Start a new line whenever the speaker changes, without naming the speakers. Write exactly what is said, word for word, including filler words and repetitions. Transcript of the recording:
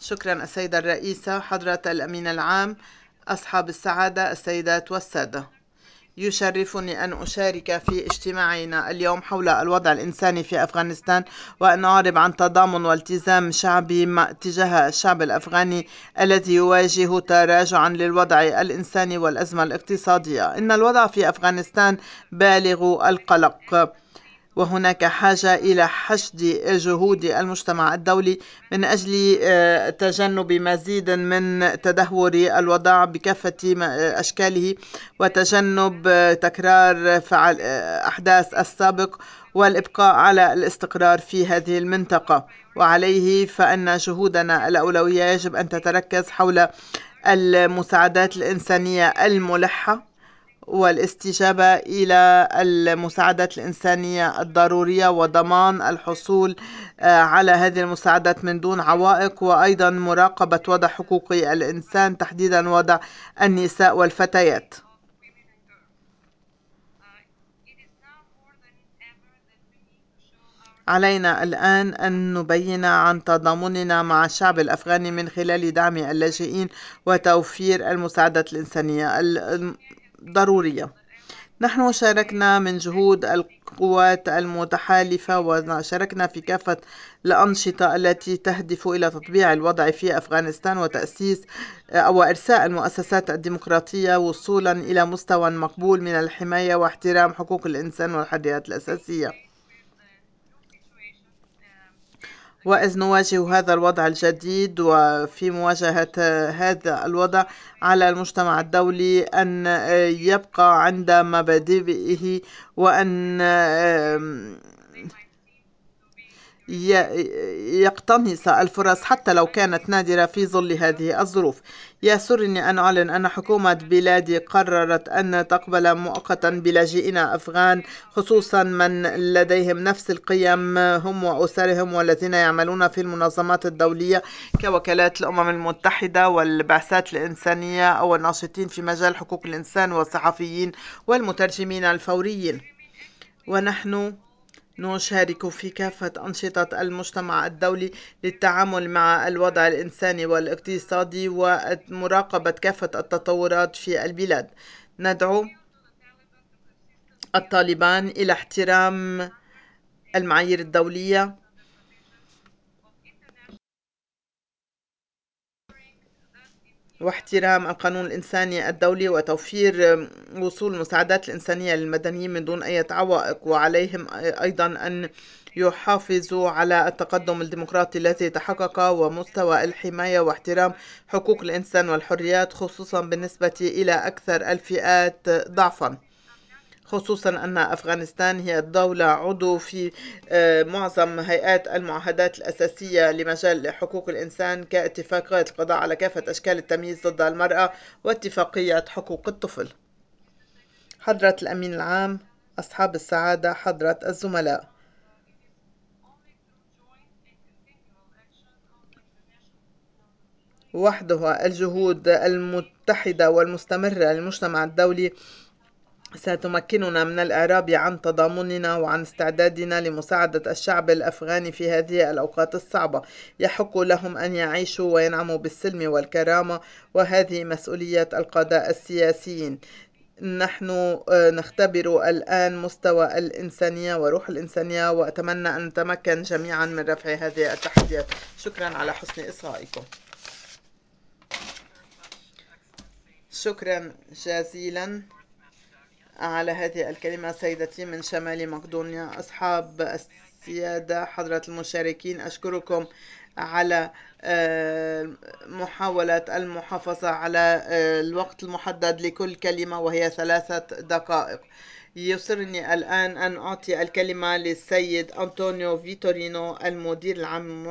شكرا السيدة الرئيسة، حضرة الأمين العام، أصحاب السعادة السيدات والسادة. يشرفني أن أشارك في اجتماعنا اليوم حول الوضع الإنساني في أفغانستان، وأن أعرب عن تضامن والتزام شعبي تجاه الشعب الأفغاني الذي يواجه تراجعا للوضع الإنساني والأزمة الاقتصادية. إن الوضع في أفغانستان بالغ القلق، وهناك حاجة إلى حشد جهود المجتمع الدولي من أجل تجنب مزيد من تدهور الوضع بكافة أشكاله، وتجنب تكرار فعل أحداث السابق، والإبقاء على الاستقرار في هذه المنطقة. وعليه فإن جهودنا الأولوية يجب أن تتركز حول المساعدات الإنسانية الملحة والاستجابة إلى المساعدات الإنسانية الضرورية، وضمان الحصول على هذه المساعدات من دون عوائق، وأيضا مراقبة وضع حقوق الإنسان، تحديدا وضع النساء والفتيات. علينا الآن أن نبين عن تضامننا مع الشعب الأفغاني من خلال دعم اللاجئين وتوفير المساعدات الإنسانية الضرورية. نحن شاركنا من جهود القوات المتحالفة، وشاركنا في كافة الأنشطة التي تهدف إلى تطبيع الوضع في أفغانستان وتأسيس أو إرساء المؤسسات الديمقراطية وصولا إلى مستوى مقبول من الحماية واحترام حقوق الإنسان والحريات الأساسية. وإذ نواجه هذا الوضع الجديد، وفي مواجهة هذا الوضع على المجتمع الدولي أن يبقى عند مبادئه، وأن يقتنص الفرص حتى لو كانت نادرة في ظل هذه الظروف. يسرني أن أعلن أن حكومة بلادي قررت أن تقبل مؤقتا بلاجئين أفغان، خصوصا من لديهم نفس القيم هم وأسرهم، والذين يعملون في المنظمات الدولية كوكالات الأمم المتحدة والبعثات الإنسانية، أو الناشطين في مجال حقوق الإنسان والصحفيين والمترجمين الفوريين. ونحن نشارك في كافة أنشطة المجتمع الدولي للتعامل مع الوضع الإنساني والاقتصادي ومراقبة كافة التطورات في البلاد. ندعو الطالبان إلى احترام المعايير الدولية واحترام القانون الإنساني الدولي، وتوفير وصول المساعدات الإنسانية للمدنيين من دون أي عوائق. وعليهم أيضا أن يحافظوا على التقدم الديمقراطي الذي تحقق، ومستوى الحماية واحترام حقوق الإنسان والحريات، خصوصا بالنسبة إلى أكثر الفئات ضعفا، خصوصا أن أفغانستان هي دولة عضو في معظم هيئات المعاهدات الأساسية لمجال حقوق الإنسان، كاتفاقية القضاء على كافة أشكال التمييز ضد المرأة، واتفاقية حقوق الطفل. حضرة الأمين العام، أصحاب السعادة، حضرة الزملاء، وحدها الجهود المتحدة والمستمرة للمجتمع الدولي ستمكننا من الإعراب عن تضامننا وعن استعدادنا لمساعدة الشعب الأفغاني في هذه الأوقات الصعبة. يحق لهم أن يعيشوا وينعموا بالسلم والكرامة، وهذه مسؤولية القادة السياسيين. نحن نختبر الآن مستوى الإنسانية وروح الإنسانية، وأتمنى أن نتمكن جميعا من رفع هذه التحديات. شكرا على حسن إصغائكم. شكرا جزيلا على هذه الكلمة سيدتي من شمال مقدونيا. أصحاب السيادة، حضرة المشاركين، أشكركم على محاولة المحافظة على الوقت المحدد لكل كلمة، وهي ثلاثة دقائق. يسرني الآن أن أعطي الكلمة للسيد أنطونيو فيتورينو، المدير العام